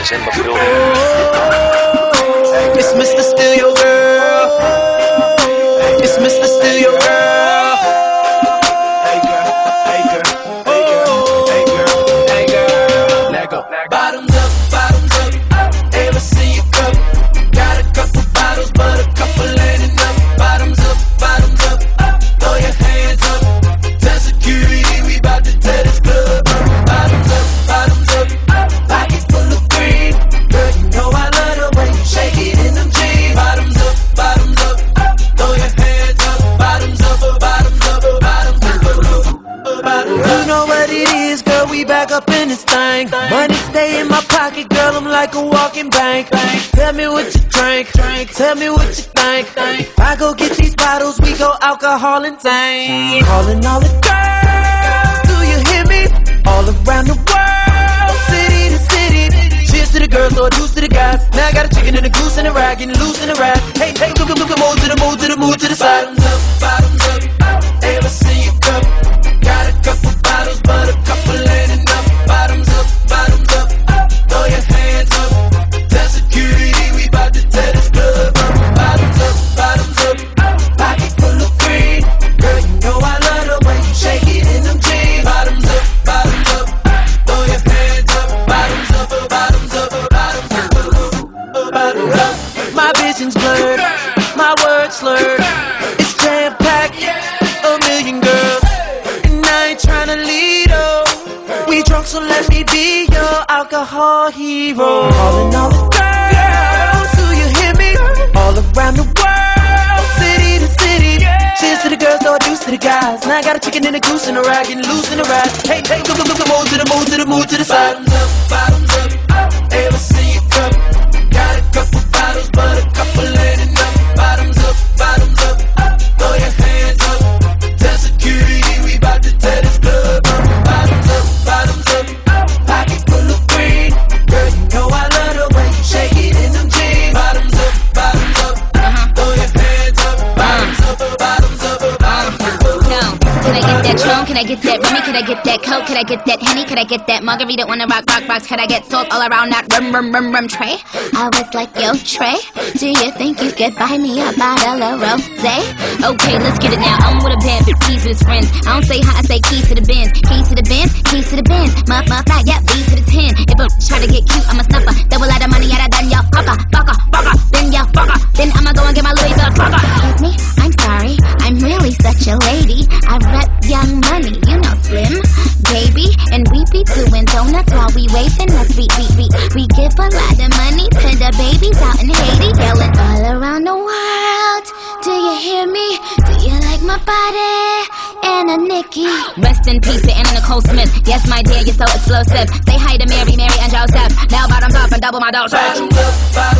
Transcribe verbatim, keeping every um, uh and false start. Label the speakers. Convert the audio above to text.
Speaker 1: Legends in the building.
Speaker 2: It's Mister Steal Your Girl. It's Mister Steal Your Girl. Hey girl, hey girl, hey girl, hey girl, hey girl. Let go. Bottoms up, bottoms up. Ever see you cup? Got a couple bottles, but a couple ain't enough. Bottoms up, bottoms up. Throw your hands up. Tell security we bout to tear this club up. Bottoms up, bottoms up. Pockets full of green. Girl, you know I love the way you shake it in them jeans. Bottoms up, bottoms up. Throw your hands up. Bottoms up, bottoms up, bottoms up, bottoms up. You know what it is, girl, we back up in this thing. Money stay in my pocket, girl, I'm like a walking bank. Tell me what you drink, tell me what you think. If I go get these bottles, we go alcohol and zang. Calling all the girls, do you hear me? All around the world, city to city. Cheers to the girls, or deuce to the guys. Now I got a chicken and a goose and a rag, getting loose in a rag. Hey, hey, look, look, look, move to the move to the move to the side. Bottoms up, bottoms up. Ever see you cup? Got a couple bottles, but a couple ain't enough. Bottoms up, bottoms up. Throw your hands up. Tell security we bout to tear this club up. Bottoms up, bottoms up. Pockets full of green. Girl, you know I love the way you shake it in them jeans. Bottoms up, bottoms up. Throw your hands up. Bottoms up, bottoms up, bottoms up, bottoms up. My vision's blurred, my words slurred. It's jam-packed, a million girls, and I ain't tryna lead up. We drunk, so let me be your alcohol hero. Calling all the girls, do you hear me? All around the world, city to city. Cheers to the girls, throw a deuce to the guys. Now I got a chicken and a goose and a rag, getting loose in a rag. Hey, hey, look, look, look, move to the move to the move to the side. Bottoms up, bottoms up. Ever see you cup? Got a couple bottles, but a couple ain't enough. Bottoms up, bottoms up. Throw your hands up. Tell security we bout to tear this club up. Bottoms up, bottoms up. Pockets full of green. Girl, you know I love the way you shake it in them jeans. Bottoms up, bottoms up. Throw your hands up. Bottoms up, bottoms up, bottoms up.
Speaker 3: Can I get that Tron? Can I get that Remy? Can I get that Coke? Can I get that Henny? Can I get that Margarita on the rock, rock, rocks? Can I get salt all around that rum, rum, rum, rum tray? I was like, yo, Trey, do you think you could buy me a bottle of rosé? Okay, let's get it now. I'm with a band, keys to his friends. I don't say hi, I say keys to the Benz. Keys to the Benz, keys to the Benz. Muff, muff, like, yeah, B to the ten. If I try to get cute, I'm a snuffer. Double lot of money, yeah, I done y'all fucker, fucker, fucker. Then y'all fucker. Then I'ma go and get my Louis Vuitton fucker. Excuse me, I'm sorry, I'm really such a lady. I rep Young Money, you know Slim, baby. And we be doing donuts while we waving us. We, we, we, we give a lot of money to the babies out in Haiti. Yelling all around the world, do you hear me? Do you like my body? Anna Nikki. Rest in peace to Anna Nicole Smith. Yes, my dear, you're so explosive. Say hi to Mary, Mary and Joseph. Now bottoms up and double my dose.
Speaker 2: Bottoms up,